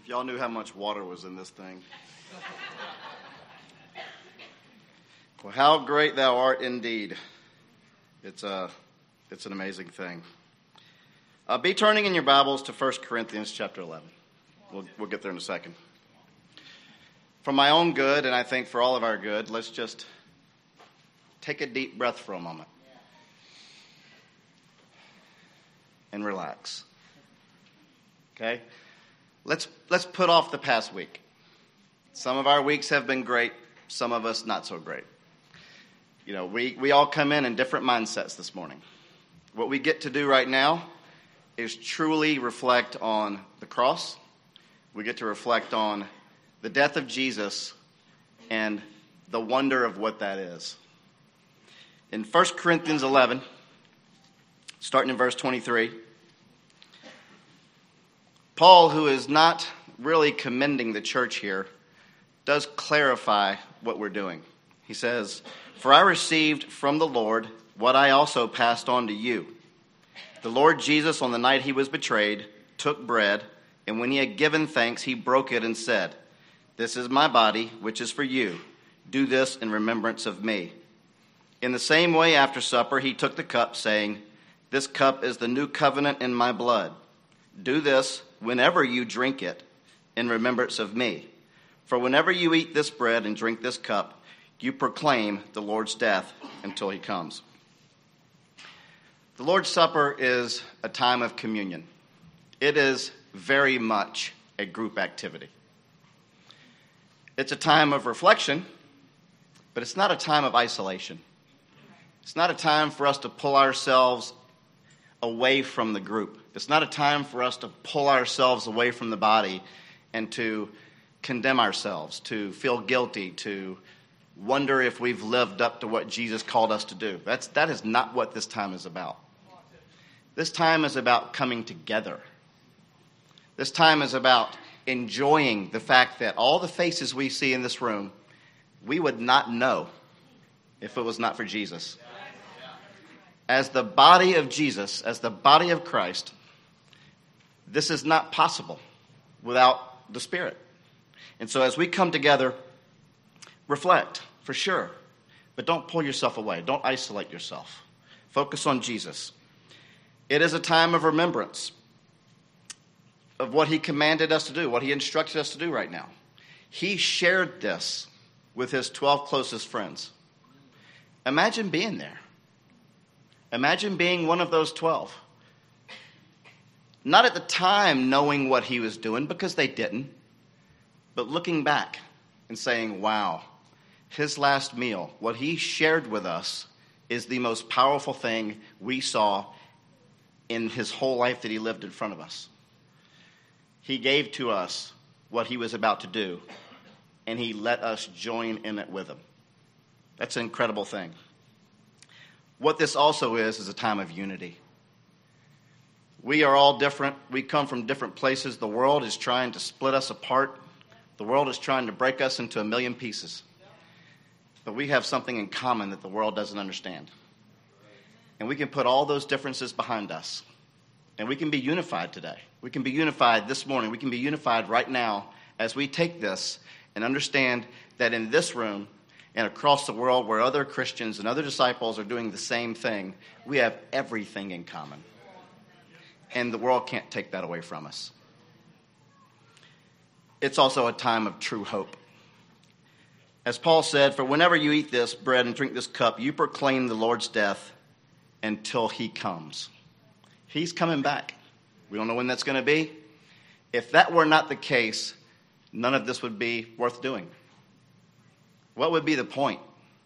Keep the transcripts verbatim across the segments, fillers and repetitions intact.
If y'all knew how much water was in this thing. Well, how great thou art indeed. It's a, it's an amazing thing. Uh, be turning in your Bibles to First Corinthians chapter eleven. We'll, we'll get there in a second. For my own good, and I think for all of our good, let's just take a deep breath for a moment. And relax. Okay? Let's let's put off the past week. Some of our weeks have been great, some of us not so great. You know, we, we all come in in different mindsets this morning. What we get to do right now is truly reflect on the cross. We get to reflect on the death of Jesus and the wonder of what that is. In First Corinthians eleven, starting in verse twenty-three, Paul, who is not really commending the church here, does clarify what we're doing. He says, "For I received from the Lord what I also passed on to you. The Lord Jesus, on the night he was betrayed, took bread, and when he had given thanks, he broke it and said, 'This is my body, which is for you. Do this in remembrance of me.' In the same way, after supper, he took the cup, saying, 'This cup is the new covenant in my blood. Do this whenever you drink it in remembrance of me. For whenever you eat this bread and drink this cup, you proclaim the Lord's death until he comes.'" The Lord's Supper is a time of communion. It is very much a group activity. It's a time of reflection, but it's not a time of isolation. It's not a time for us to pull ourselves away from the group. It's not a time for us to pull ourselves away from the body and to condemn ourselves, to feel guilty, to wonder if we've lived up to what Jesus called us to do. That's, that is not what this time is about. This time is about coming together. This time is about enjoying the fact that all the faces we see in this room, we would not know if it was not for Jesus. As the body of Jesus, as the body of Christ, this is not possible without the Spirit. And so as we come together, reflect, for sure, but don't pull yourself away. Don't isolate yourself. Focus on Jesus. It is a time of remembrance of what he commanded us to do, what he instructed us to do right now. He shared this with his twelve closest friends. Imagine being there. Imagine being one of those twelve. Not at the time knowing what he was doing, because they didn't, but looking back and saying, wow, his last meal, what he shared with us, is the most powerful thing we saw in his whole life that he lived in front of us. He gave to us what he was about to do, and he let us join in it with him. That's an incredible thing. What this also is, is a time of unity. We are all different. We come from different places. The world is trying to split us apart. The world is trying to break us into a million pieces. But we have something in common that the world doesn't understand. And we can put all those differences behind us. And we can be unified today. We can be unified this morning. We can be unified right now as we take this and understand that in this room and across the world where other Christians and other disciples are doing the same thing, we have everything in common. And the world can't take that away from us. It's also a time of true hope. As Paul said, "For whenever you eat this bread and drink this cup, you proclaim the Lord's death until he comes." He's coming back. We don't know when that's going to be. If that were not the case, none of this would be worth doing. What would be the point?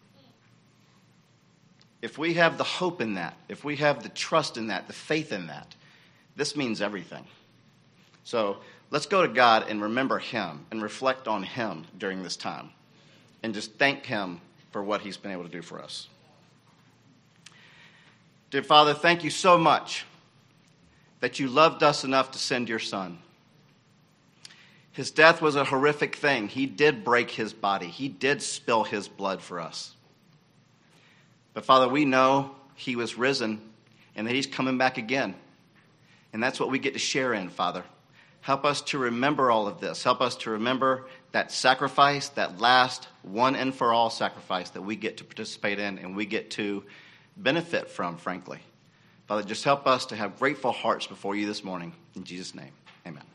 If we have the hope in that, if we have the trust in that, the faith in that, this means everything. So let's go to God and remember him and reflect on him during this time and just thank him for what he's been able to do for us. Dear Father, thank you so much that you loved us enough to send your son. His death was a horrific thing. He did break his body. He did spill his blood for us. But Father, we know he was risen and that he's coming back again. And that's what we get to share in, Father. Help us to remember all of this. Help us to remember that sacrifice, that last one and for all sacrifice that we get to participate in and we get to benefit from, frankly. Father, just help us to have grateful hearts before you this morning. In Jesus' name, amen.